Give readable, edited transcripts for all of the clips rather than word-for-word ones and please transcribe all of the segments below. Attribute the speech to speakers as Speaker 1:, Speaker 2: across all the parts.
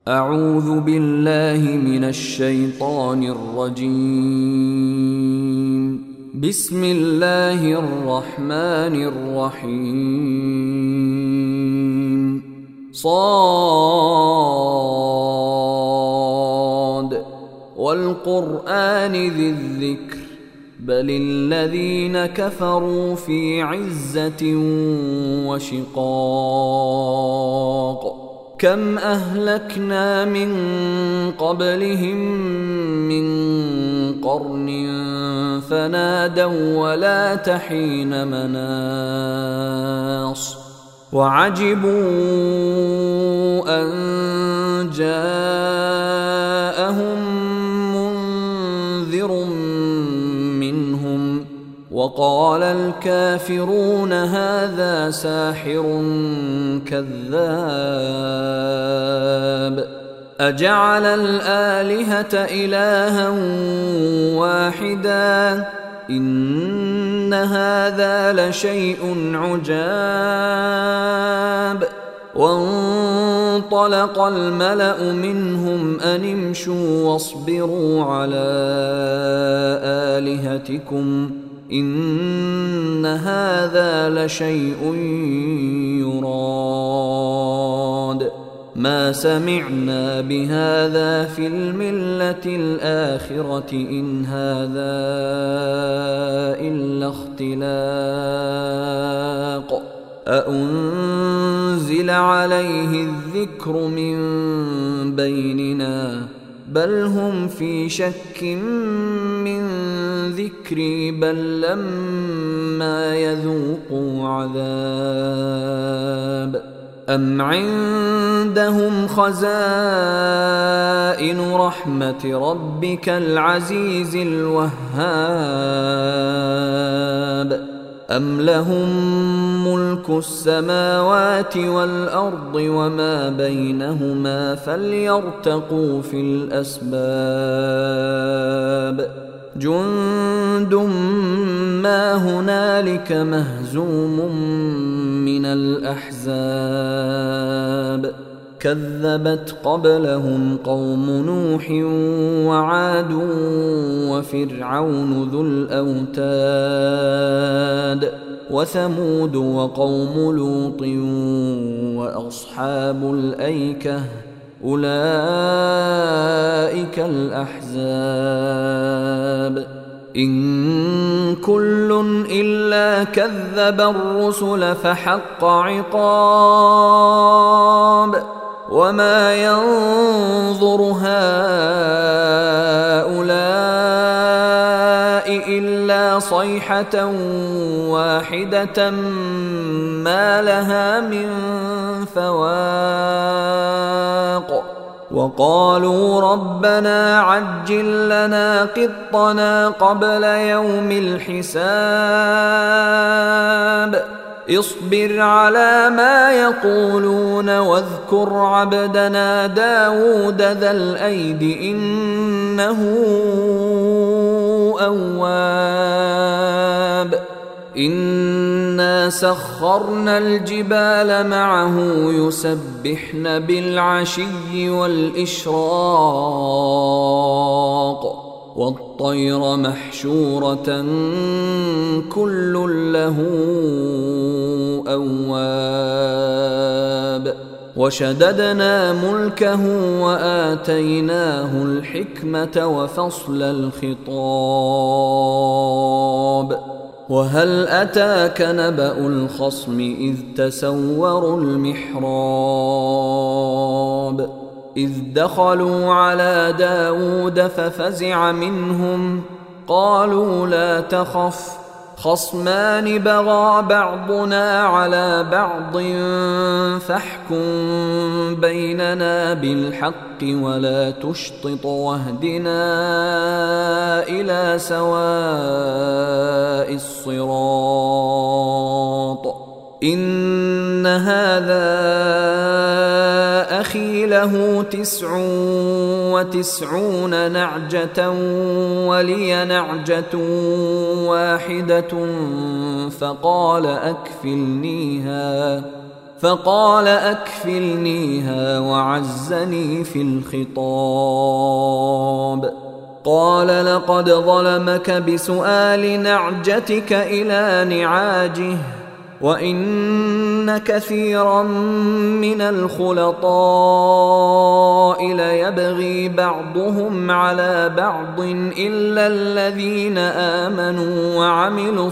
Speaker 1: أعوذ بالله من الشيطان الرجيم. بسم الله الرحمن الرحيم. صاد والقرآن ذي الذكر بل الذين كفروا في عزة وشقاق. كم أهلكنا من قبلهم من قرن فنادوا ولا تحين مناص. وعجبوا أن جاءهم منذر منهم وقال الكافرون هذا ساحر كذاب. أجعل الآلهة إلها واحدا إن هذا لشيء عجاب. وانطلق الملأ منهم أن امشوا واصبروا على آلهتكم إن هذا لشيء يراد. ما سمعنا بهذا في الملة الآخرة إن هذا إلا اختلاق. أأنزل عليه الذكر من بيننا بل هم في شك من ذكري بل لما يذوقوا عذاب. أم عندهم خزائن رحمة ربك العزيز الوهاب. أم لهم ملك السماوات والأرض وما بينهما فليرتقوا في الأسباب. جند ما هنالك مهزوم من الأحزاب. كذبت قبلهم قوم نوح وعاد وفرعون ذو الأوتاد وثمود وقوم لوط وأصحاب الأيكة أولئك الأحزاب. إن كل إلا كذب الرسل فحق عقاب. وما ينظر هؤلاء إلا صيحة واحدة ما لها من فواق. وقالوا ربنا عجل لنا قطنا قبل يوم الحساب. اصبر على ما يقولون واذكر عبدنا داود ذا الأيد إنه أواب. إنا سخرنا الجبال معه يسبحن بالعشي والإشراق والطير محشورة كل له أواب. وشددنا ملكه وآتيناه الحكمة وفصل الخطاب. وهل أتاك نبأ الخصم إذ تسوروا المحراب. إذ دخلوا على داود ففزع منهم قالوا لا تخف خصمان بغى بعضنا على بعض فاحكم بيننا بالحق ولا تشطط واهدنا إلى سواء الصراط. إن هذا أخي له 99 نعجة ولي نعجة واحدة فقال أكفلنيها فقال أكفلنيها وعزني في الخطاب. قال لقد ظلمك بسؤال نعجتك إلى نعاجه وإن كثيرا من الخلطاء ليبغي بعضهم على بعض إلا الذين آمنوا وعملوا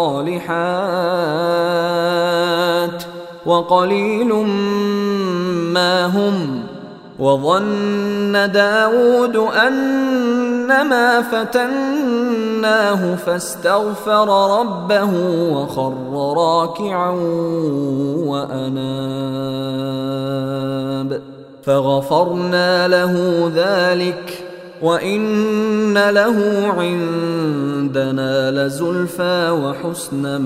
Speaker 1: الصالحات وقليل ما هم. وظن داود أنما فتناه فاستغفر ربه وخر راكعا وأناب فغفرنا له ذلك وإن له عندنا لزلفى وحسن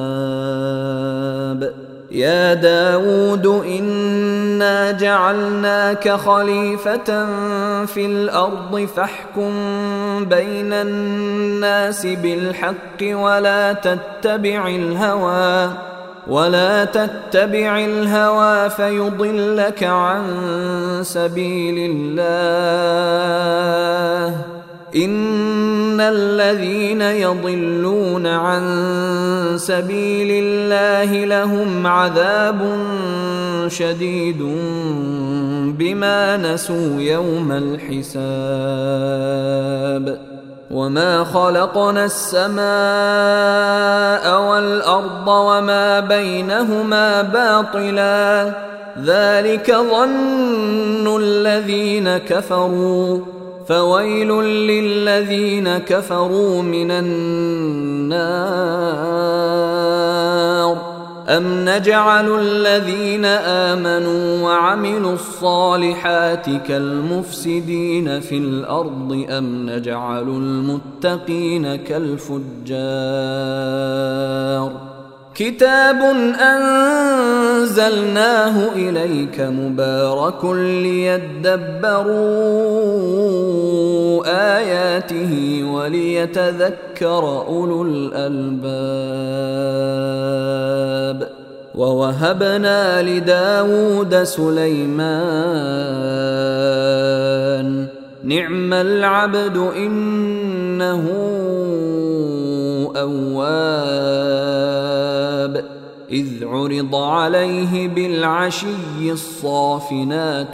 Speaker 1: مآب. يا داود إنا جعلناك خليفة في الأرض فاحكم بين الناس بالحق ولا تتبع الهوى فيضلك عن سبيل الله. إن الذين يضلون عن سبيل الله لهم عذاب شديد بما نسوا يوم الحساب. وما خلقنا السماء والأرض وما بينهما باطلا ذلك ظن الذين كفروا فويل للذين كفروا من النار. أم نجعل الذين آمنوا وعملوا الصالحات كالمفسدين في الأرض أم نجعل المتقين كالفجار. كتاب أنزلناه إليك مبارك ليدبروا آياته وليتذكر أولو الألباب. ووهبنا لداود سليمان نعم العبد إنه أواب. إذ عرض عليه بالعشي الصافنات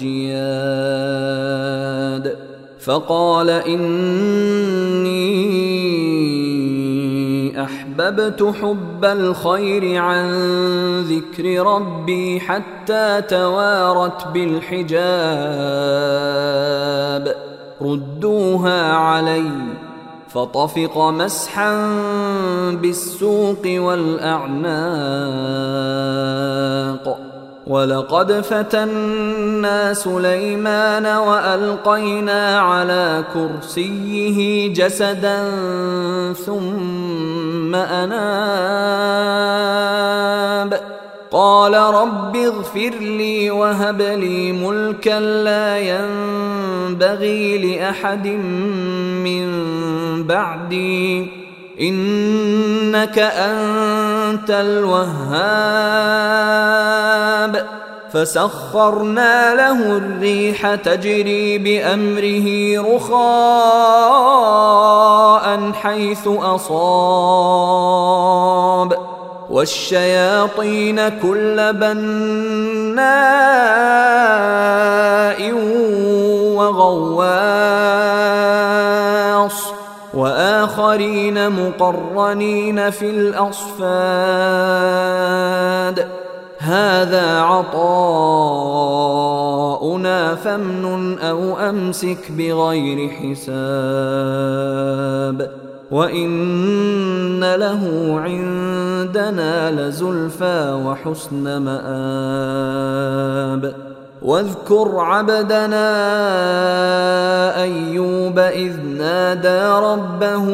Speaker 1: الجياد فقال إني أحببت حب الخير عن ذكر ربي حتى توارت بالحجاب ردوها علي فطفق مسحا بالسوق والأعناق. ولقد فتنا سليمان وألقينا على كرسيه جسدا ثم أناب قال رب اغفر لي وهب لي ملكا لا ينبغي لأحد من بعدي إنك أنت الوهاب. فسخرنا له الريح تجري بأمره رخاء حيث أصاب والشياطين كل بناء وغواص وآخرين مقرنين في الأصفاد. هذا عطاؤنا فامنن أو أمسك بغير حساب وإن له عندنا لزلفى وحسن مآب. واذكر عبدنا أيوب إذ نادى ربه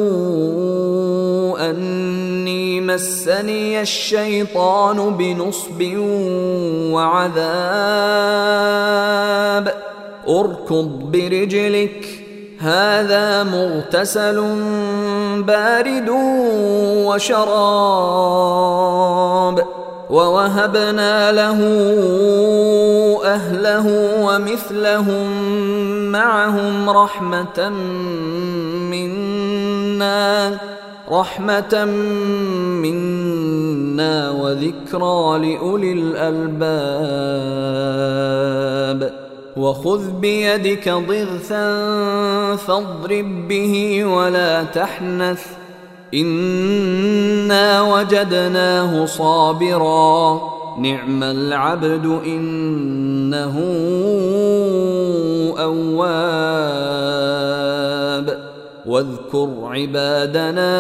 Speaker 1: أني مسني الشيطان بنصب وعذاب اركض برجلك هذا مغتسل بارد وشراب ووهبنا له أهله ومثلهم معهم رحمة منا وذكرى لأولي الألباب. وخذ بيدك ضغثا فاضرب به ولا تحنث إنا وجدناه صابرا نعم العبد إنه أواب. واذكر عبادنا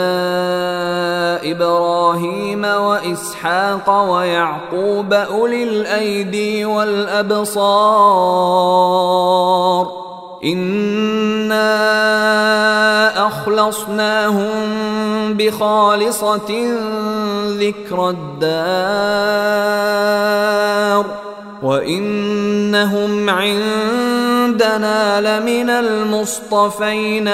Speaker 1: إبراهيم وإسحاق ويعقوب أولي الأيدي والأبصار إنا أخلصناهم بخالصة ذكر الدار وإنهم عندنا لمن المصطفين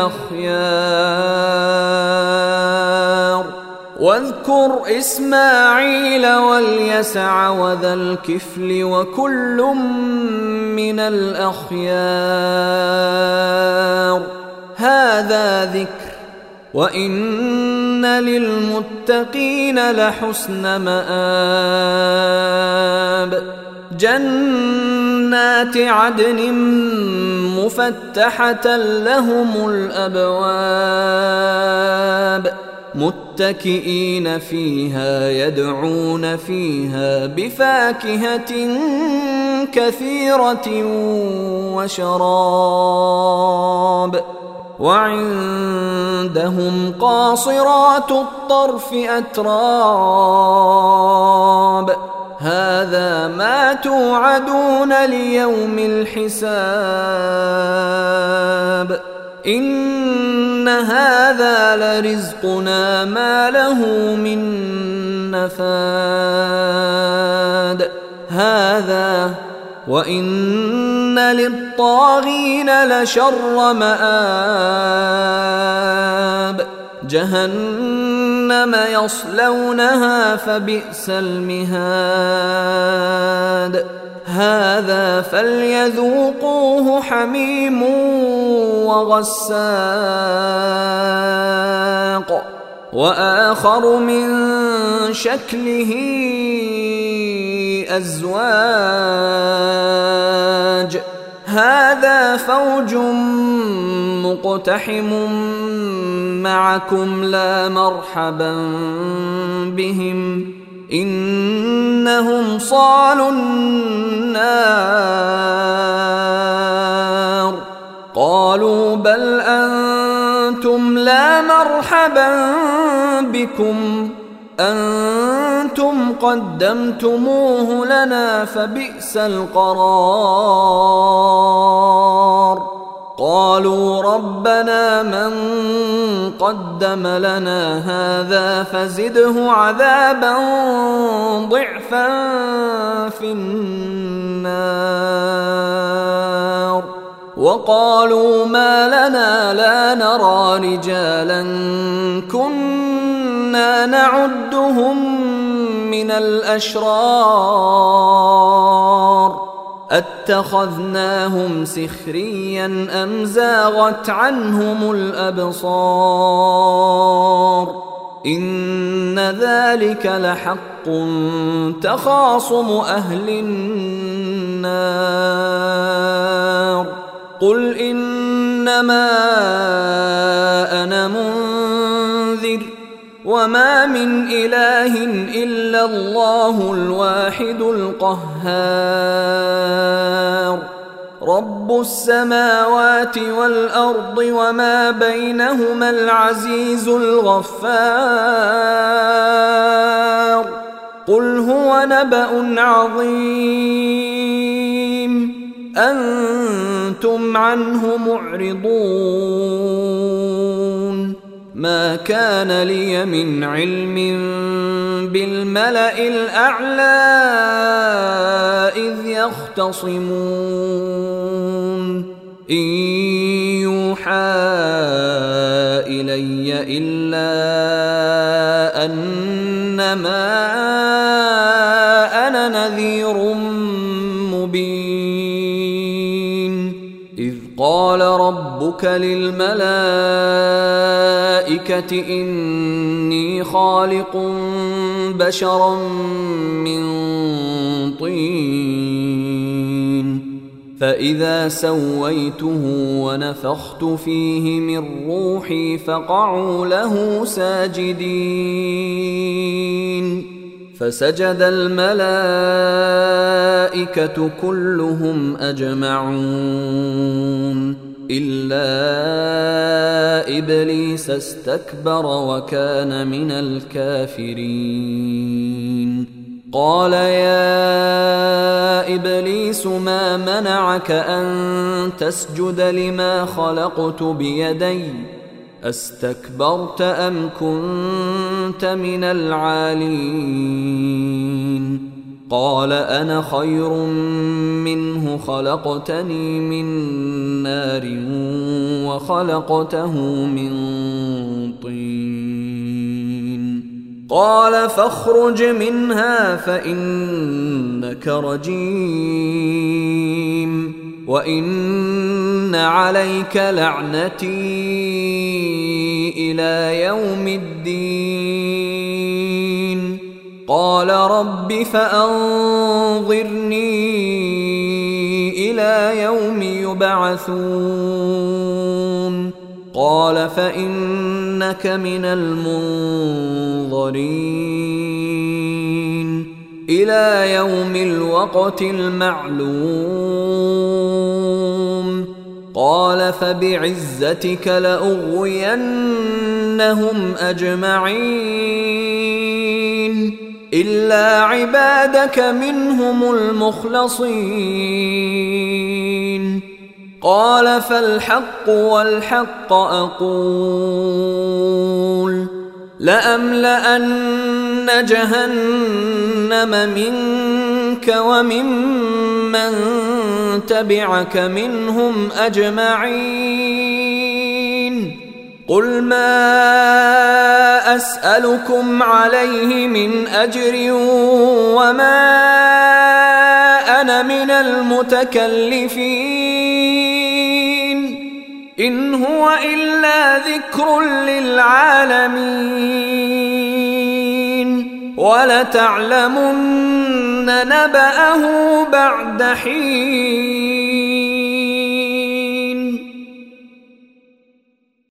Speaker 1: الأخيار. واذكر إسماعيل واليسع وذا الكفل وكل من الأخيار هذا ذكر وإن للمتقين لحسن مآب. جنات عدن مفتحة لهم الأبواب متكئين فيها يدعون فيها بفاكهة كثيرة وشراب وعندهم قاصرات الطرف أتراب هذا ما توعدون ليوم الحساب إن هذا لرزقنا ما له من نفاد. هذا وإن للطاغين لشر مآب جهنم يصلونها فبئس المهاد. هذا فليذوقوه حميم وغساق وآخر من شكله أزواج هذا فوج مقتحم معكم لا مرحبا بهم إنهم صالوا النار. قالوا بل أنتم لا مرحبا بكم أنتم قدمتموه لنا فبئس القرار. قالوا ربنا من قدم لنا هذا فزده عذابا ضعفا في النار. وقالوا ما لنا لا نرى رجالا كنا نعدهم من الأشرار أتخذناهم سخريا أم زاغت عنهم الأبصار إن ذلك لحق تخاصم أهل النار. قل إنما أنا منذر وما من إله إلا الله الواحد القهار رب السماوات والأرض وما بينهما العزيز الغفار. قل هو نبأ عظيم أنتم عنه معرضون. ما كان لي من علم بالملأ الأعلى إذ يختصمون إن يوحى إلي إلا أنما إذ قال ربك للملائكة إني خالق بشرا من طين فإذا سويته ونفخت فيه من روحي فقعوا له ساجدين فسجد الملائكة كلهم أجمعون إلا إبليس استكبر وكان من الكافرين قال يا إبليس ما منعك أن تسجد لما خلقت بيدي أستكبرت أم كنت من العالين قال أنا خير منه خلقتني من نار وخلقته من طين قال فاخرج منها فإنك رجيم وإن عليك لعنتي إلى يوم الدين قال رب فأنظرني إلى يوم يبعثون قال فإنك من المنظرين إلى يوم الوقت المعلوم قال فبعزتك لأغوينهم أجمعين إلا عبادك منهم المخلصين قال فالحق والحق أقول لأملأن جهنم منك وممن تبعك منهم أجمعين قل ما أسألكم عليه من أجر وما أنا من المتكلفين إن هو إلا ذكر للعالمين ولتعلمن نبأه بعد حين